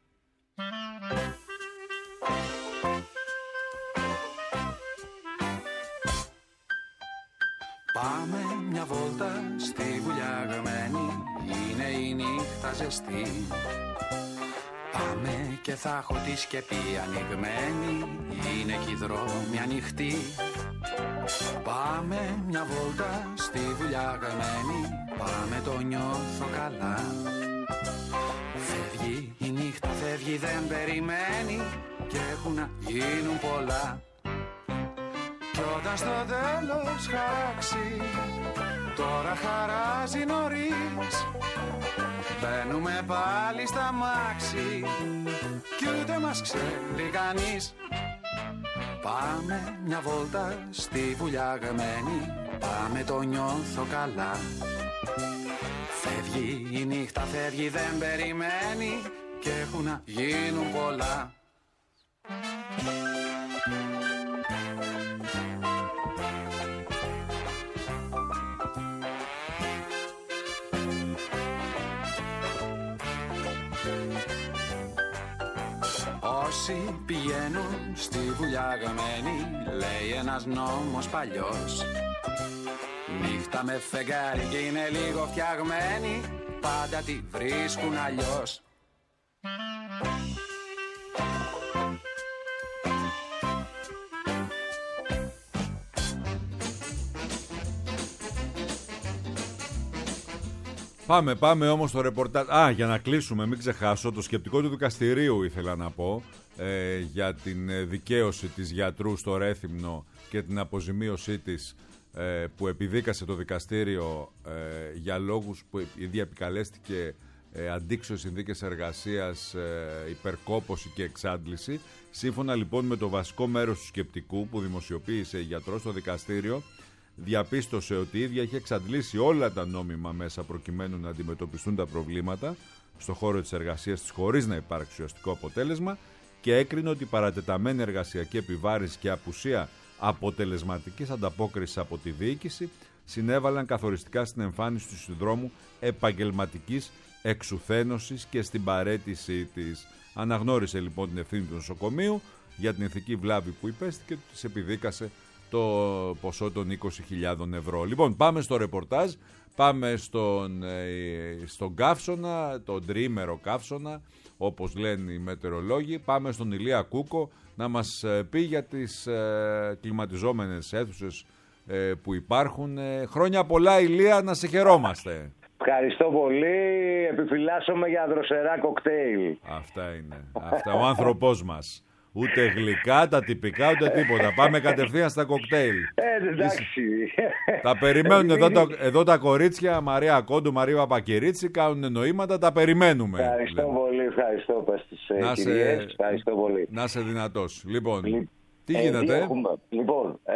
Πάμε μια βόλτα στη βουλιαγμένη, είναι η νύχτα ζεστή. Πάμε και θα έχω τη σκεπή ανοιγμένη, είναι κι οι δρόμοι ανοιχτοί. Πάμε μια βόλτα στη βουλιαγμένη, πάμε το νιώθω καλά. Φεύγει η νύχτα, φεύγει δεν περιμένει και έχουν να γίνουν πολλά. Κι όταν στο τέλος χαράξει, τώρα χαράζει νωρίς, μπαίνουμε πάλι στα μάξι κι ούτε μας ξέρει κανείς. Πάμε μια βόλτα στη βουλιαγμένη, πάμε το νιώθω καλά. Φεύγει η νύχτα, φεύγει δεν περιμένει και έχουν να γίνουν πολλά. Όσοι πηγαίνουν στη βουλιαγμένη, λέει ένας νόμος παλιός, νύχτα με φεγγάρι και είναι λίγο φτιαγμένη, πάντα τη βρίσκουν αλλιώς. Πάμε, πάμε όμως στο ρεπορτάζ. Α, για να κλείσουμε, μην ξεχάσω, το σκεπτικό του δικαστηρίου ήθελα να πω, ε, για την δικαίωση της γιατρού στο Ρέθυμνο και την αποζημίωσή της, ε, που επιδίκασε το δικαστήριο ε, για λόγους που ήδη επικαλέστηκε ε, αντίξωες συνθήκες εργασίας, ε, υπερκόπωση και εξάντληση. Σύμφωνα λοιπόν με το βασικό μέρος του σκεπτικού που δημοσιοποίησε η γιατρός στο δικαστήριο, διαπίστωσε ότι η ίδια είχε εξαντλήσει όλα τα νόμιμα μέσα προκειμένου να αντιμετωπιστούν τα προβλήματα στον χώρο της εργασίας της χωρίς να υπάρξει ουσιαστικό αποτέλεσμα και έκρινε ότι η παρατεταμένη εργασιακή επιβάρυνση και απουσία αποτελεσματικής ανταπόκρισης από τη διοίκηση συνέβαλαν καθοριστικά στην εμφάνιση του συνδρόμου επαγγελματικής εξουθένωσης και στην παραίτησή της. Αναγνώρισε λοιπόν την ευθύνη του νοσοκομείου για την ηθική βλάβη που υπέστη και της επιδίκασε το ποσό των είκοσι χιλιάδες ευρώ. Λοιπόν, πάμε στο ρεπορτάζ, πάμε στον, ε, στον καύσωνα, τον τριήμερο καύσωνα, όπως λένε οι μετεωρολόγοι. Πάμε στον Ηλία Κούκο να μας πει για τις ε, κλιματιζόμενες αίθουσες ε, που υπάρχουν. Ε, χρόνια πολλά, Ηλία, να σε χαιρόμαστε. Ευχαριστώ πολύ. Επιφυλάσσομαι για δροσερά κοκτέιλ. Αυτά είναι. Αυτά, ο άνθρωπός μας. Ούτε γλυκά, τα τυπικά, ούτε τίποτα. Πάμε κατευθείαν στα κοκτέιλ. Ε, εντάξει. Τα περιμένουν εδώ, τα, εδώ τα κορίτσια, Μαρία Κόντου, Μαρία Παπακυρίτσι, κάνουν νοήματα, τα περιμένουμε. Ευχαριστώ λέμε. πολύ, ευχαριστώ πες τις να κυρίες, σε, ευχαριστώ πολύ. Να είσαι δυνατός. Λοιπόν, Λι, τι ε, γίνεται. Έχουμε. Λοιπόν, ε,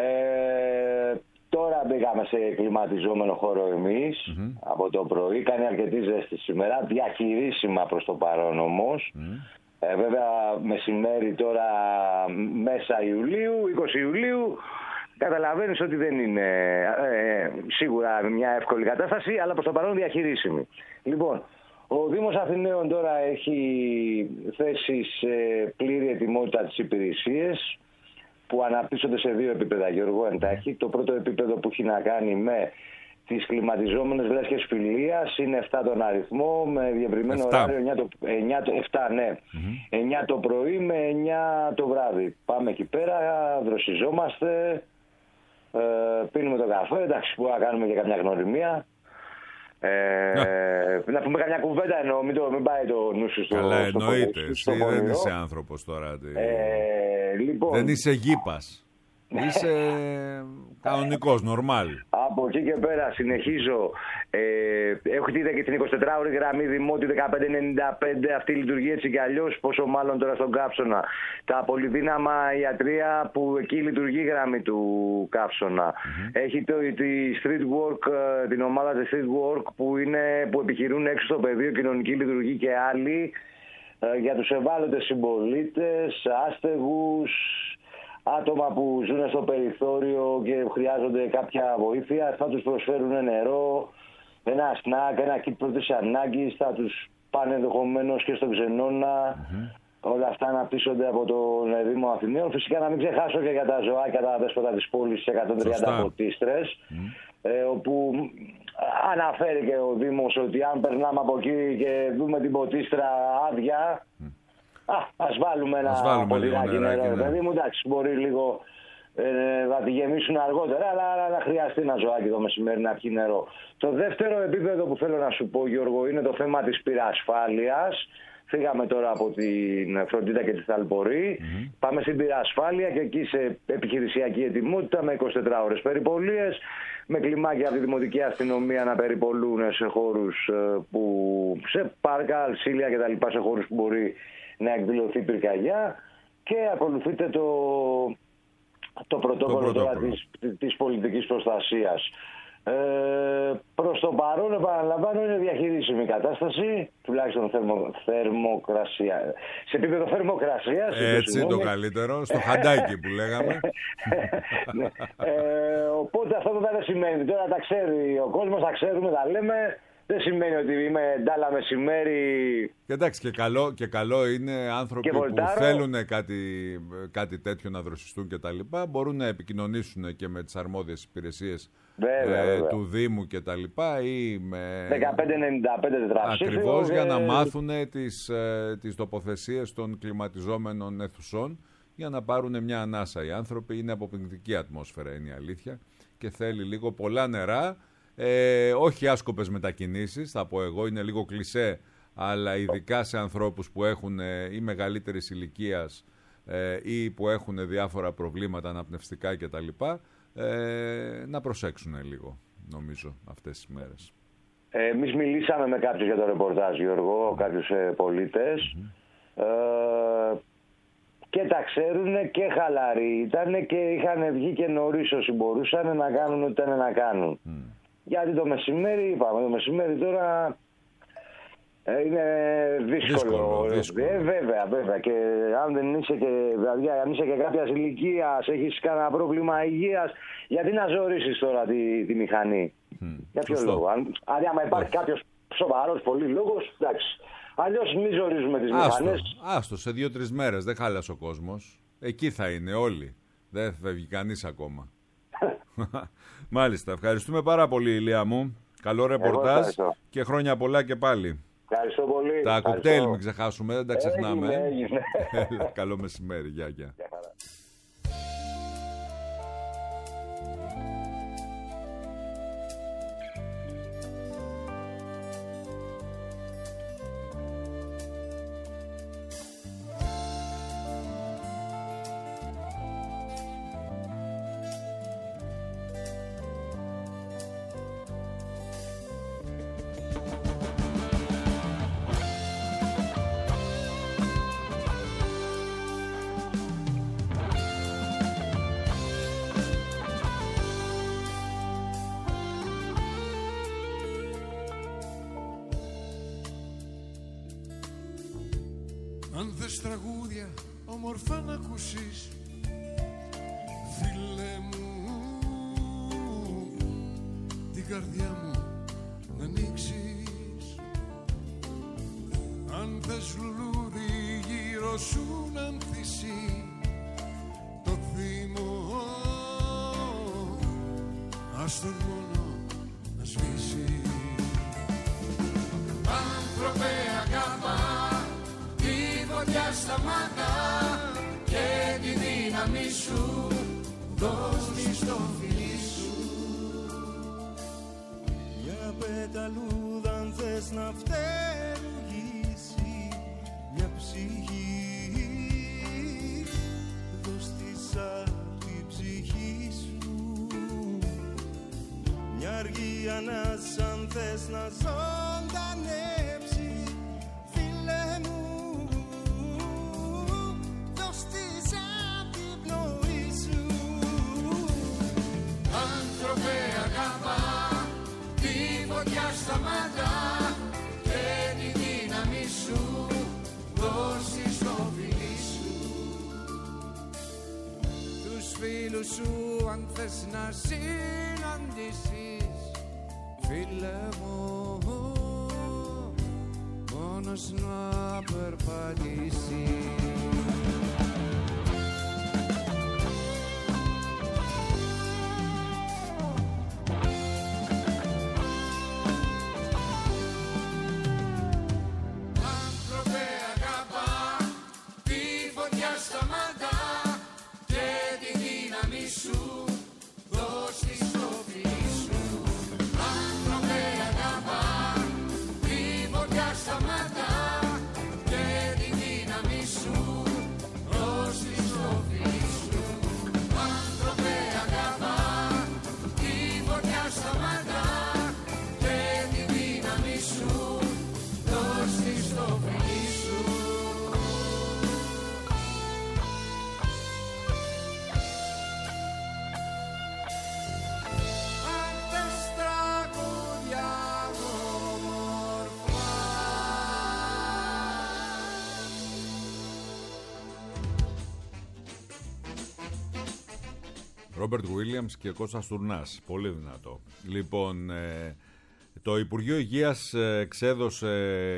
τώρα μπήκαμε σε κλιματιζόμενο χώρο εμείς, mm-hmm. από το πρωί. Κάνει αρκετή ζέστη σήμερα, διαχειρίσιμα προς το παρόν όμως. Mm. Ε, βέβαια μεσημέρι τώρα μέσα Ιουλίου, είκοσι Ιουλίου, καταλαβαίνεις ότι δεν είναι ε, σίγουρα μια εύκολη κατάσταση, αλλά προς το παρόν διαχειρίσιμη. Λοιπόν, ο Δήμος Αθηναίων τώρα έχει θέσει σε πλήρη ετοιμότητα τις υπηρεσίες που αναπτύσσονται σε δύο επίπεδα, Γιώργο, εντάχει. Το πρώτο επίπεδο που έχει να κάνει με τις κλιματιζόμενες βλέσχες φιλίας είναι επτά τον αριθμό, με διευρυμένο ωράριο εννιά το, εννιά το, επτά, ναι. Mm-hmm. εννιά το πρωί με εννιά το βράδυ. Πάμε εκεί πέρα, δροσιζόμαστε, ε, πίνουμε το καφέ, εντάξει, που να κάνουμε και καμιά γνωριμία. Ε, να πούμε καμιά κουβέντα εννοώ, μην, το, μην πάει το νου σου στο... Καλά, στο εννοείται. Στο Εσύ δεν είσαι άνθρωπος τώρα. Ε, λοιπόν, δεν είσαι γήπας. Είσαι κανονικός, νορμάλ. Από εκεί και πέρα συνεχίζω. Ε, έχω δει και την εικοσιτετράωρη γραμμή Δημότη δεκαπέντε ενενήντα πέντε. Αυτή λειτουργεί έτσι κι αλλιώς. Πόσο μάλλον τώρα στον Καύσωνα. Τα πολυδύναμα ιατρία που εκεί λειτουργεί η γραμμή του Καύσωνα. Mm-hmm. Έχει το, τη Street Work, την ομάδα της Street Work που, είναι, που επιχειρούν έξω στο πεδίο, κοινωνική λειτουργία και άλλοι. Ε, για τους ευάλωτες συμπολίτες, άστεγους, άτομα που ζουν στο περιθώριο και χρειάζονται κάποια βοήθεια, θα τους προσφέρουν νερό, ένα σνακ, ένα kit πρώτης ανάγκης, θα τους πάνε ενδεχομένως και στον Ξενώνα. Mm-hmm. Όλα αυτά αναπτύσσονται από τον Δήμο Αθηναίων. Φυσικά να μην ξεχάσω και για τα ζωάκια, τα δέσποτα της πόλης, εκατόν τριάντα ποτίστρες, mm. ε, όπου αναφέρει και ο Δήμος ότι αν περνάμε από εκεί και δούμε την ποτίστρα άδεια, mm. Α, ας βάλουμε ένα ποτηράκι νερό. Δηλαδή μου εντάξει, μπορεί λίγο ε, να τη γεμίσουν αργότερα, αλλά να χρειαστεί ένα ζωάκι το μεσημέρι να πιει νερό. Το δεύτερο επίπεδο που θέλω να σου πω, Γιώργο, είναι το θέμα της πυρασφάλειας. Φύγαμε τώρα από την φροντίδα και τη θαλπορή. Mm-hmm. Πάμε στην πυρασφάλεια και εκεί σε επιχειρησιακή ετοιμότητα με εικοσιτετράωρες περιπολίες, με κλιμάκια από τη Δημοτική Αστυνομία να περιπολούν σε χώρους που, σε πάρκα, αλσίλια κτλ. Σε χώρους που μπορεί να εκδηλωθεί πυρκαγιά, και ακολουθείται το, το πρωτόκολλο το τώρα της, της πολιτικής προστασίας. Ε, προς το παρόν, επαναλαμβάνω, είναι διαχειρίσιμη η κατάσταση, τουλάχιστον θερμο, θερμοκρασία. Σε επίπεδο θερμοκρασίας. Έτσι είναι το καλύτερο, στο χαντάκι που λέγαμε. ε, οπότε αυτό δεν σημαίνει, τώρα τα ξέρει ο κόσμος, τα ξέρουμε, τα λέμε. Δεν σημαίνει ότι είμαι ντάλα μεσημέρι. Και εντάξει, και καλό, και καλό είναι άνθρωποι που θέλουν κάτι, κάτι τέτοιο να δροσιστούν και τα λοιπά, μπορούν να επικοινωνήσουν και με τις αρμόδιες υπηρεσίες βέβαια, ε, βέβαια. του Δήμου και τα λοιπά, ή με δεκαπέντε ενενήντα πέντε τετραψήφιο. Ακριβώς, και... για να μάθουν τις, ε, τις τοποθεσίες των κλιματιζόμενων αιθουσών, για να πάρουν μια ανάσα. Οι άνθρωποι, είναι αποπνικτική ατμόσφαιρα, είναι η αλήθεια, και θέλει λίγο πολλά νερά. Ε, όχι άσκοπες μετακινήσεις, θα πω εγώ, είναι λίγο κλισέ, αλλά ειδικά σε ανθρώπους που έχουν ε, ή μεγαλύτερης ηλικίας ε, ή που έχουν διάφορα προβλήματα αναπνευστικά κτλ. Ε, να προσέξουν λίγο, νομίζω, αυτές τις μέρες. Ε, εμείς μιλήσαμε με κάποιους για το ρεπορτάζ, Γιώργο, κάποιους ε, πολίτες. Mm-hmm. Ε, και τα ξέρουν και χαλαροί ήταν και είχαν βγει και νωρίς όσοι μπορούσαν να κάνουν ό,τι ήταν να κάνουν. Mm. Γιατί το μεσημέρι, είπαμε, το μεσημέρι τώρα ε, είναι δύσκολο. δύσκολο, δύσκολο. Ε, βέβαια, βέβαια. Και αν δεν είσαι και, δηλαδή, αν είσαι και κάποιας ηλικίας, έχεις κανένα πρόβλημα υγείας, γιατί να ζορίσεις τώρα τη, τη μηχανή. Mm. Για ποιο Σωστό. λόγο. Αν, αν άμα υπάρχει κάποιος σοβαρός πολύ λόγος, εντάξει. Αλλιώς μη ζορίζουμε τις άστο, μηχανές. Άστο, σε δύο-τρεις μέρες δεν χάλασε ο κόσμος. Εκεί θα είναι όλοι. Δεν φεύγει κανείς ακόμα. Μάλιστα, ευχαριστούμε πάρα πολύ, Ηλία μου. Καλό ρεπορτάζ και χρόνια πολλά και πάλι. Ευχαριστώ πολύ. Τα κοκτέιλ μην ξεχάσουμε, δεν τα ξεχνάμε. Έγινε, έγινε. Καλό μεσημέρι, γεια γεια. Αν θες τραγούδια όμορφα να ακούσεις, φίλε μου, την καρδιά μου να ανοίξεις. Αν θες λουλούδι γύρω σου να ανθίσει το θύμο, ας τον μόνο να σβήσει. Άνθρωπε αγάπα, φωτιά σταμάτα και τη δύναμη σου δώσ' μη στο φιλί σου. Για πεταλούδα αν θες να φτερουγήσει μια ψυχή, δώσ' της απ' την ψυχή σου μια αργή ανάσα αν θες να ζωντανέψει, φίλε μου, δώσ' της απ' την πνοή σου. Άνθρωπε αγάπα τη φωτιά στα μάτια και τη δύναμη σου δώσει στο φίλι σου. Τους φίλους σου αν θες να συναντήσεις, φίλε μου, μόνος να περπατήσεις. Ρόμπερτ Γουίλιαμς και Κώστας Τουρνάς. Πολύ δυνατό. Λοιπόν, ε, το Υπουργείο Υγείας εξέδωσε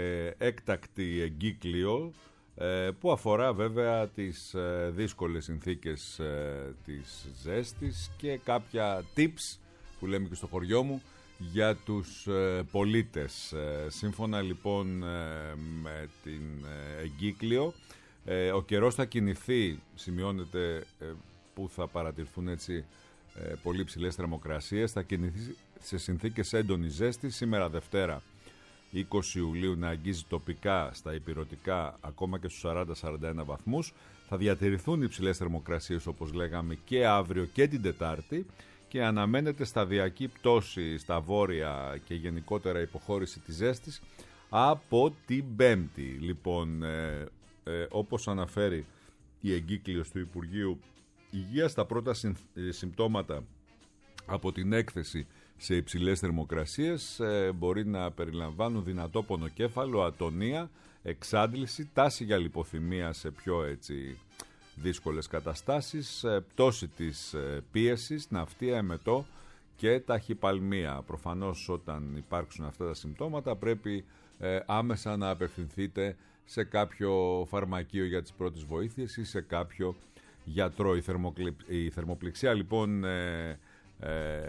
έκτακτη εγκύκλιο ε, που αφορά βέβαια τις ε, δύσκολες συνθήκες ε, της ζέστης και κάποια tips που λέμε και στο χωριό μου για τους ε, πολίτες. Ε, σύμφωνα λοιπόν ε, με την ε, εγκύκλιο, ε, ο καιρός θα κινηθεί, σημειώνεται ε, που θα παρατηρηθούν έτσι ε, πολύ ψηλές θερμοκρασίες, θα κινηθεί σε συνθήκες έντονης ζέστης. Σήμερα Δευτέρα είκοσι Ιουλίου να αγγίζει τοπικά στα ηπειρωτικά ακόμα και στους σαράντα με σαράντα ένα βαθμούς. Θα διατηρηθούν οι ψηλές θερμοκρασίες όπως λέγαμε και αύριο και την Τετάρτη και αναμένεται σταδιακή πτώση στα βόρεια και γενικότερα υποχώρηση της ζέστης από την Πέμπτη. Λοιπόν, ε, ε, όπως αναφέρει η εγκύκλιος του Υπουργείου Υγείας, τα πρώτα συμπτώματα από την έκθεση σε υψηλές θερμοκρασίες ε, μπορεί να περιλαμβάνουν δυνατό πονοκέφαλο, ατονία, εξάντληση, τάση για λιποθυμία σε πιο έτσι δύσκολες καταστάσεις, ε, πτώση της ε, πίεσης, ναυτία, εμετό και ταχυπαλμία. Προφανώς όταν υπάρξουν αυτά τα συμπτώματα πρέπει ε, άμεσα να απευθυνθείτε σε κάποιο φαρμακείο για τις πρώτες βοήθειες ή σε κάποιο γιατρό. Η, θερμοκλη... η θερμοπληξία λοιπόν ε, ε,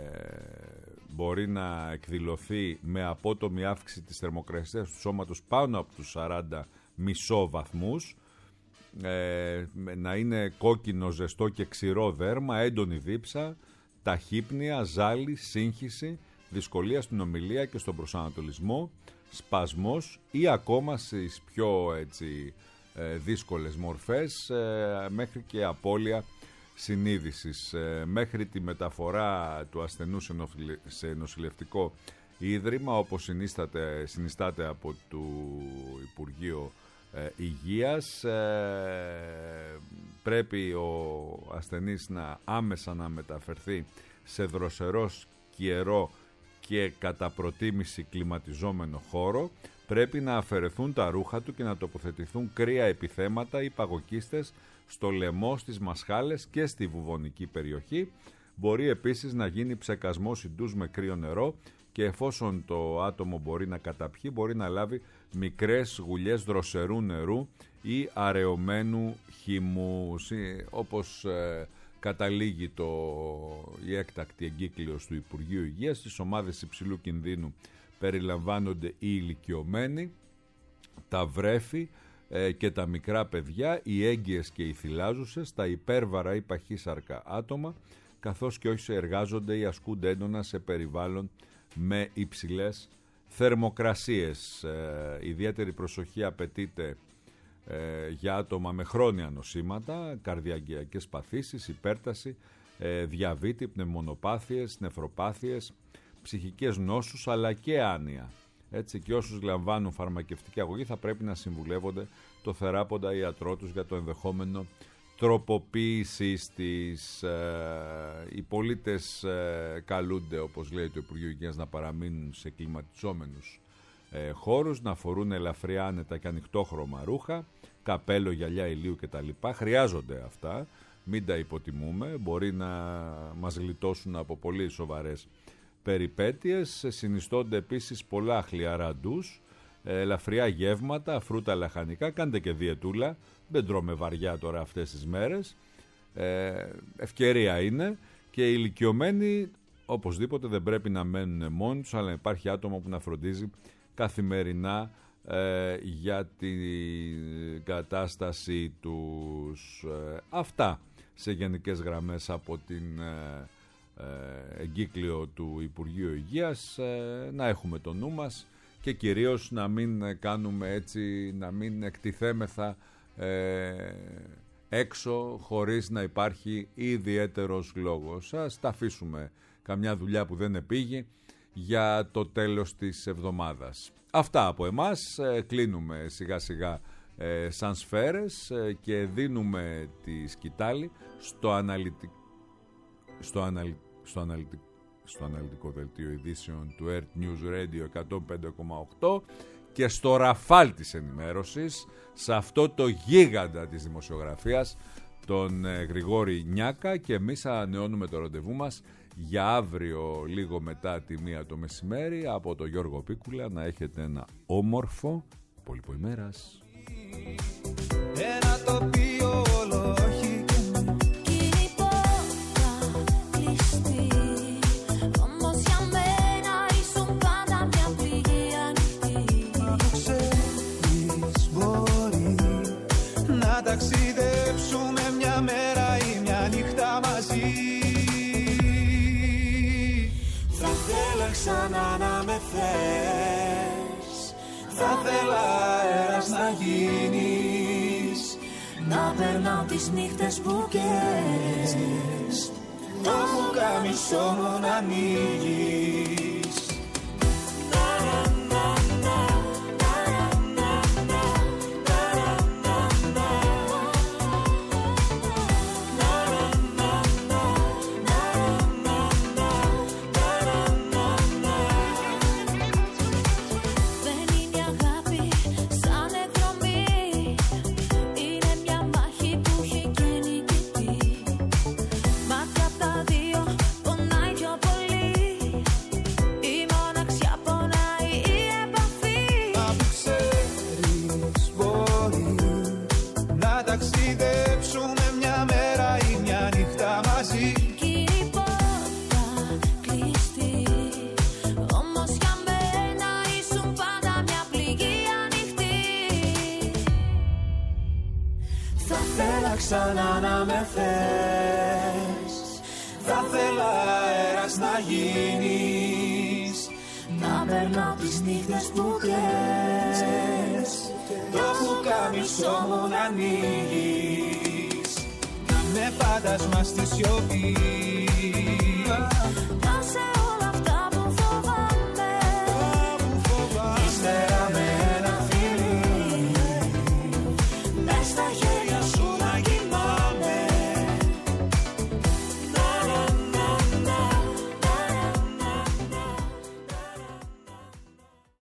μπορεί να εκδηλωθεί με απότομη αύξηση της θερμοκρασίας του σώματος πάνω από τους σαράντα μισό βαθμούς, ε, να είναι κόκκινο, ζεστό και ξηρό δέρμα, έντονη δίψα, ταχύπνοια, ζάλι, σύγχυση, δυσκολία στην ομιλία και στον προσανατολισμό, σπασμός ή ακόμα στις πιο έτσι δύσκολες μορφές μέχρι και απώλεια συνείδησης. Μέχρι τη μεταφορά του ασθενού σε νοσηλευτικό ίδρυμα όπως συνίσταται, συνιστάται από το Υπουργείο Υγείας, πρέπει ο ασθενής να άμεσα να μεταφερθεί σε δροσερό κιερό και κατά προτίμηση κλιματιζόμενο χώρο. Πρέπει να αφαιρεθούν τα ρούχα του και να τοποθετηθούν κρύα επιθέματα ή παγοκίστες στο λαιμό, στις μασχάλες και στη βουβονική περιοχή. Μπορεί επίσης να γίνει ψεκασμός ιντούς με κρύο νερό και εφόσον το άτομο μπορεί να καταπιεί, μπορεί να λάβει μικρές γουλιές δροσερού νερού ή αραιωμένου χυμού. Όπως ε, καταλήγει το, η έκτακτη εγκύκλιος του Υπουργείου Υγείας, στις ομάδες υψηλού κινδύνου περιλαμβάνονται οι ηλικιωμένοι, τα βρέφη ε, και τα μικρά παιδιά, οι έγκυες και οι θυλάζουσες, τα υπέρβαρα ή παχύσαρκα άτομα, καθώς και όσοι εργάζονται ή ασκούνται έντονα σε περιβάλλον με υψηλές θερμοκρασίες. Ε, ιδιαίτερη προσοχή απαιτείται ε, για άτομα με χρόνια νοσήματα, καρδιαγγειακές παθήσεις, υπέρταση, ε, διαβήτη, πνευμονοπάθειες, νεφροπάθειες, ψυχικές νόσους αλλά και άνοια. Έτσι, και όσους λαμβάνουν φαρμακευτική αγωγή θα πρέπει να συμβουλεύονται το θεράποντα ιατρό τους για το ενδεχόμενο τροποποίησης της. Ε, οι πολίτες ε, καλούνται, όπως λέει το Υπουργείο Υγείας, να παραμείνουν σε κλιματιζόμενους ε, χώρους, να φορούν ελαφριά άνετα και ανοιχτόχρωμα ρούχα, καπέλο, γυαλιά ηλίου κτλ. Χρειάζονται αυτά, μην τα υποτιμούμε, μπορεί να μας γλιτώσουν από πολύ σοβαρές περιπέτειες. Συνιστώνται επίσης πολλά χλιαρά ντους, ελαφριά γεύματα, φρούτα, λαχανικά. Κάντε και διαιτούλα, δεν τρώμε βαριά τώρα αυτές τις μέρες, ε, ευκαιρία είναι. Και οι ηλικιωμένοι οπωσδήποτε δεν πρέπει να μένουν μόνοι τους, αλλά υπάρχει άτομο που να φροντίζει καθημερινά ε, για την κατάστασή τους. Ε, αυτά σε γενικές γραμμές από την ε, ε, εγκύκλιο του Υπουργείου Υγείας. Ε, να έχουμε το νου μας και κυρίως να μην κάνουμε έτσι, να μην εκτιθέμεθα ε, έξω χωρίς να υπάρχει ιδιαίτερος λόγος. Ας τα αφήσουμε καμιά δουλειά που δεν επήγει για το τέλος της εβδομάδας. Αυτά από εμάς. Ε, κλείνουμε σιγά σιγά ε, σαν σφαίρες ε, και δίνουμε τη σκητάλη στο, αναλυτικ... στο, αναλυ... στο, αναλυτικ... στο αναλυτικό δελτίο ειδήσεων του Earth News Radio εκατόν πέντε κόμμα οκτώ και στο ραφάλ της ενημέρωσης, σε αυτό το γίγαντα της δημοσιογραφίας, τον ε, Γρηγόρη Νιάκα, και εμείς ανανεώνουμε το ραντεβού μας για αύριο λίγο μετά τη μία το μεσημέρι από τον Γιώργο Πίκουλα. Να έχετε ένα όμορφο υπόλοιπο ημέρας. Ένα τοπίο όλο όχι και με κοινή πόρτα κλειστή. Όμως για μένα ήσουν πάντα μια πληγή ανοιχτή. Μα το ξέρεις μπορεί να ταξιδέψουμε μια μέρα ή μια νύχτα μαζί. Θα θέλα ξανά να με θες, θα θέλα αέρας να γίνεις, να περνάω τις νύχτες που καίες, το πουκάμισό μου να ανοίγεις. Ξανά να με θες, θα θέλα αέρας να γίνεις, να περνάω τις νύχτες που κλαις, το πουκάμισό μου να ανοίγεις, να με φαντασμάς στη σιωπή.